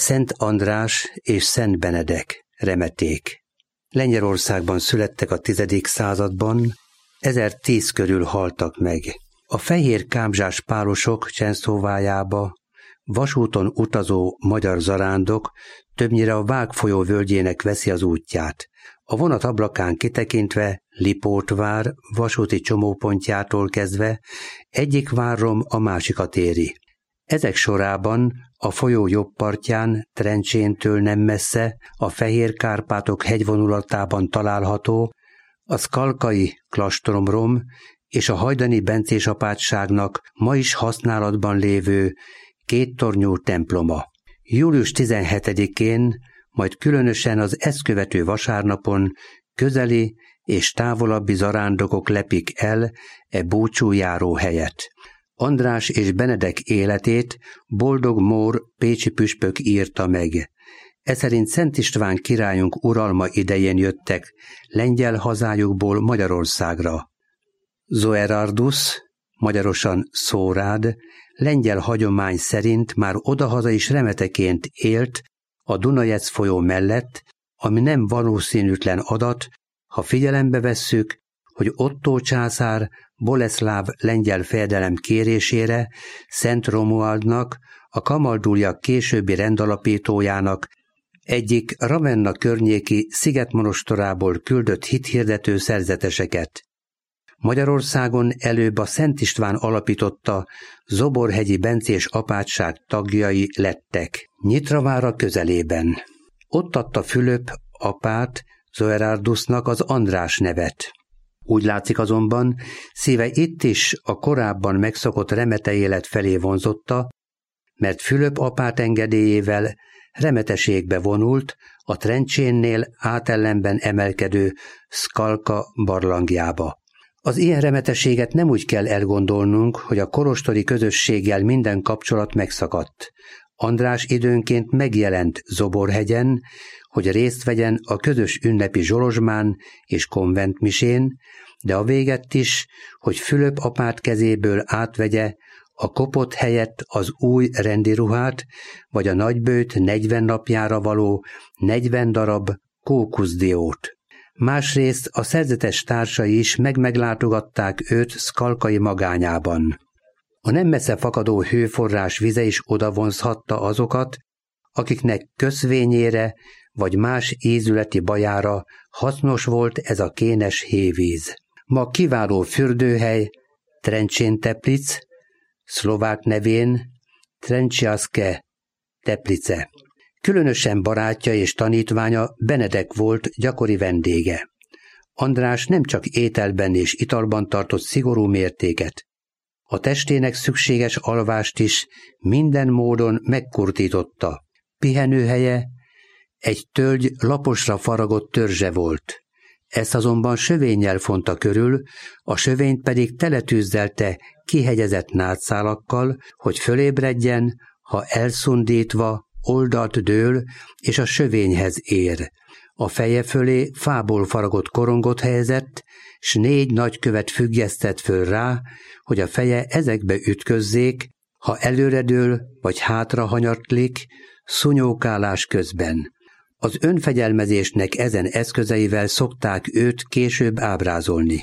Szent András és Szent Benedek, remeték. Lengyelországban születtek a 10. században, 1010 körül haltak meg. A fehér kámzsás pálosok Csenszóvájába vasúton utazó magyar zarándok többnyire a Vág folyó völgyének veszi az útját. A vonat ablakán kitekintve Lipótvár vasúti csomópontjától kezdve egyik várrom a másikat éri. Ezek sorában a folyó jobb partján, Trencséntől nem messze, a Fehér-Kárpátok hegyvonulatában található a szkalkai klastromrom és a hajdani bencés apátságnak ma is használatban lévő kéttornyú temploma. Július 17-én, majd különösen az ezt követő vasárnapon közeli és távolabbi zarándokok lepik el búcsújáró helyet. András és Benedek életét Boldog Mór pécsi püspök írta meg. Eszerint Szent István királyunk uralma idején jöttek lengyel hazájukból Magyarországra. Zoerardus, magyarosan Szórád, lengyel hagyomány szerint már odahaza is remeteként élt a Dunajec folyó mellett, ami nem valószínűtlen adat, ha figyelembe vesszük, hogy Ottó császár Boleszláv lengyel fejedelem kérésére Szent Romualdnak, a kamalduliak későbbi rendalapítójának egyik Ravenna környéki szigetmonostorából küldött hithirdető szerzeteseket. Magyarországon előbb a Szent István alapította Zoborhegyi bencés apátság tagjai lettek, Nyitravára közelében. Ott adta Fülöp apát Zoerardusnak az András nevet. Úgy látszik azonban, szíve itt is a korábban megszokott remete élet felé vonzotta, mert Fülöp apát engedélyével remeteségbe vonult a Trencsénnél átellenben emelkedő Szkalka barlangjába. Az ilyen remeteséget nem úgy kell elgondolnunk, hogy a kolostori közösséggel minden kapcsolat megszakadt. András időnként megjelent Zoborhegyen, hogy részt vegyen a közös ünnepi zsolozsmán és konventmisén, de a véget is, hogy Fülöp apát kezéből átvegye a kopott helyett az új rendi ruhát, vagy a nagybőjt 40 napjára való 40 darab kókuszdiót. Másrészt a szerzetes társai is meglátogatták őt szkalkai magányában. A nem messze fakadó hőforrás vize is odavonzhatta azokat, akiknek köszvényére vagy más ízületi bajára hasznos volt ez a kénes hévíz. Ma kiváló fürdőhely Trencsén-Teplic, szlovák nevén Trenciaske Teplice. Különösen barátja és tanítványa Benedek volt gyakori vendége. András nem csak ételben és italban tartott szigorú mértéket. A testének szükséges alvást is minden módon megkurtította. Pihenőhelye egy tölgy laposra faragott törzse volt. Ezt azonban sövénnyel fonta körül, a sövényt pedig teletűzdelte kihegyezett nátszálakkal, hogy fölébredjen, ha elszundítva oldalt dől és a sövényhez ér. A feje fölé fából faragott korongot helyezett, s 4 nagykövet függesztett föl rá, hogy a feje ezekbe ütközzék, ha előredől vagy hátra hanyatlik, szunyókálás közben. Az önfegyelmezésnek ezen eszközeivel szokták őt később ábrázolni.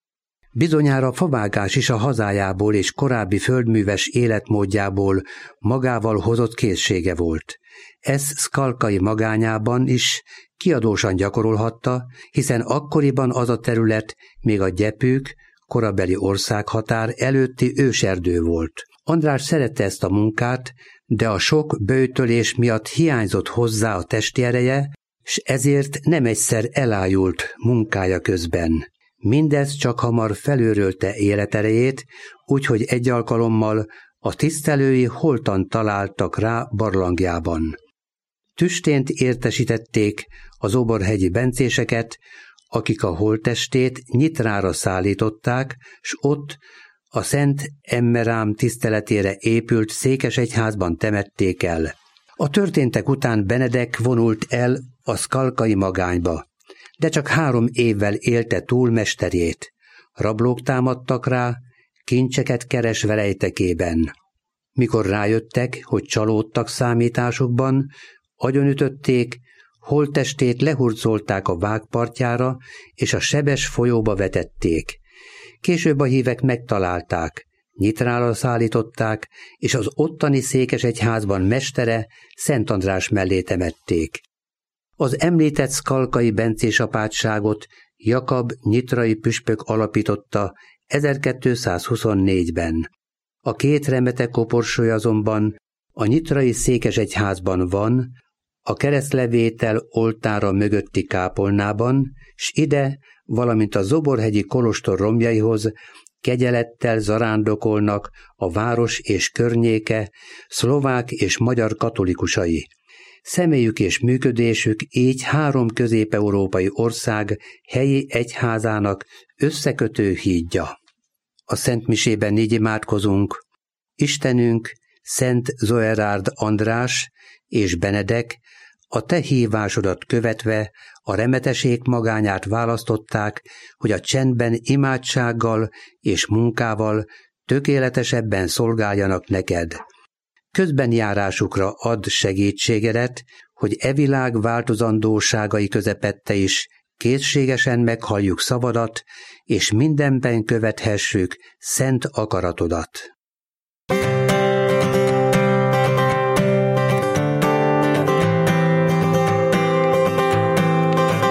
Bizonyára favágás is a hazájából és korábbi földműves életmódjából magával hozott készsége volt. Ez szkalkai magányában is kiadósan gyakorolhatta, hiszen akkoriban az a terület még a gyepük, korabeli országhatár előtti őserdő volt. András szerette ezt a munkát, de a sok böjtölés miatt hiányzott hozzá a testi ereje, s ezért nem egyszer elájult munkája közben. Mindez csak hamar felőrölte életerejét, úgyhogy egy alkalommal a tisztelői holtan találtak rá barlangjában. Tüstént értesítették az zoborhegyi bencéseket, akik a holttestét Nyitrára szállították, s ott a Szent Emmerám tiszteletére épült székesegyházban temették el. A történtek után Benedek vonult el a szkalkai magányba, de csak 3 évvel élte túl mesterét. Rablók támadtak rá, kincseket keresve rejtekében. Mikor rájöttek, hogy csalódtak számításukban, agyonütötték, holttestét lehurcolták a vágpartjára, és a sebes folyóba vetették. Később a hívek megtalálták, Nyitrára szállították, és az ottani székesegyházban mestere, Szent András mellé temették. Az említett szkalkai bencés apátságot Jakab nyitrai püspök alapította 1224-ben. A két remete koporsóly azonban a nyitrai székesegyházban van, a keresztlevétel oltára mögötti kápolnában, s ide, valamint a Zoborhegyi kolostor romjaihoz kegyelettel zarándokolnak a város és környéke, szlovák és magyar katolikusai. Személyük és működésük így 3 közép-európai ország helyi egyházának összekötő hídja. A szentmisében így imádkozunk: Istenünk, Szent Zoerárd András és Benedek, a te hívásodat követve a remeteség magányát választották, hogy a csendben imádsággal és munkával tökéletesebben szolgáljanak neked. Közbenjárásukra add segítségedet, hogy e világ változandóságai közepette is készségesen meghalljuk szavadat, és mindenben követhessük szent akaratodat.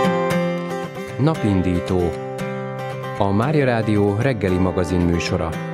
Napindító, a Mária Rádió reggeli magazin műsora.